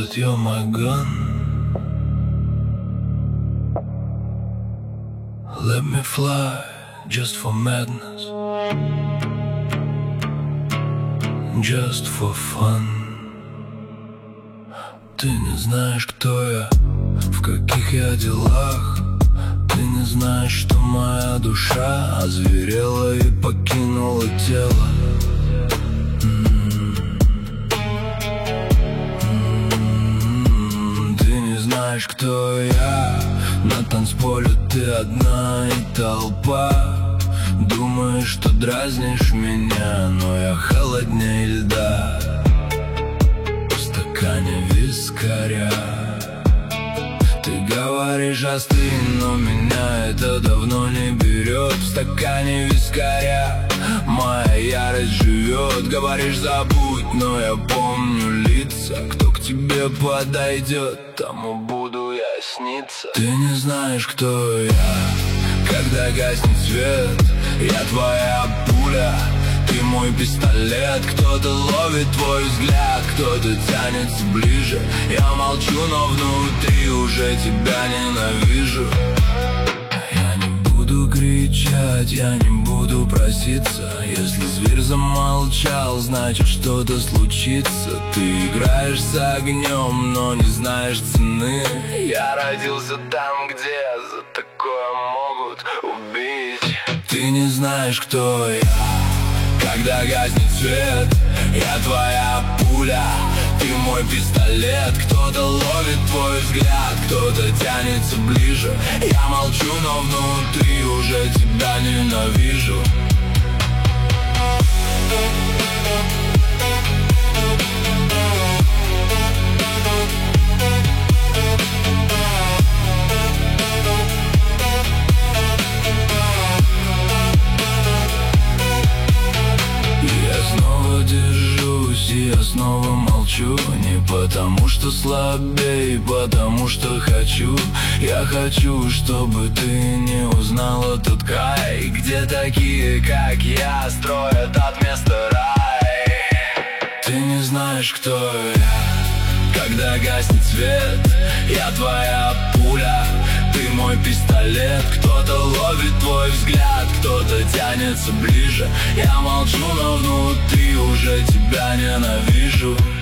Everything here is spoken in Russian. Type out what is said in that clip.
but you're my gun. Let me fly just for madness, just for fun. Ты не знаешь, кто я, в каких я делах. Ты не знаешь, что моя душа озверела и покинула тело. Ты не знаешь, кто я. На танцполе ты одна и толпа. Думаешь, что дразнишь меня, но я холоднее льда. В стакане вискаря. Ты говоришь остынь, но меня это давно не берет. В стакане вискаря моя ярость живет. Говоришь забудь, но я помню лица. Кто к тебе подойдет, тому буду я сниться. Ты не знаешь, кто я, когда гаснет свет. Я твоя пуля, ты мой пистолет. Кто-то ловит твой взгляд, кто-то тянется ближе. Я молчу, но внутри уже тебя ненавижу. Я не буду кричать, я не буду проситься. Если зверь замолчал, значит что-то случится. Ты играешь с огнем, но не знаешь цены. Я родился там, где за такое могут убить. Ты не знаешь, кто я, когда гаснет свет. Я твоя пуля, ты мой пистолет. Кто-то ловит твой взгляд, кто-то тянется ближе. Я молчу, но внутри уже тебя ненавижу. Я снова молчу, не потому что слабей, потому что хочу. Я хочу, чтобы ты не узнал этот край, где такие, как я, строят от места рай. Ты не знаешь, кто я, когда гаснет свет. Я твоя пуля, ты мой пистолет. Кто-то ловит твой взгляд, кто-то тянется ближе. Я молчу, но внутри уже тебя ненавижу.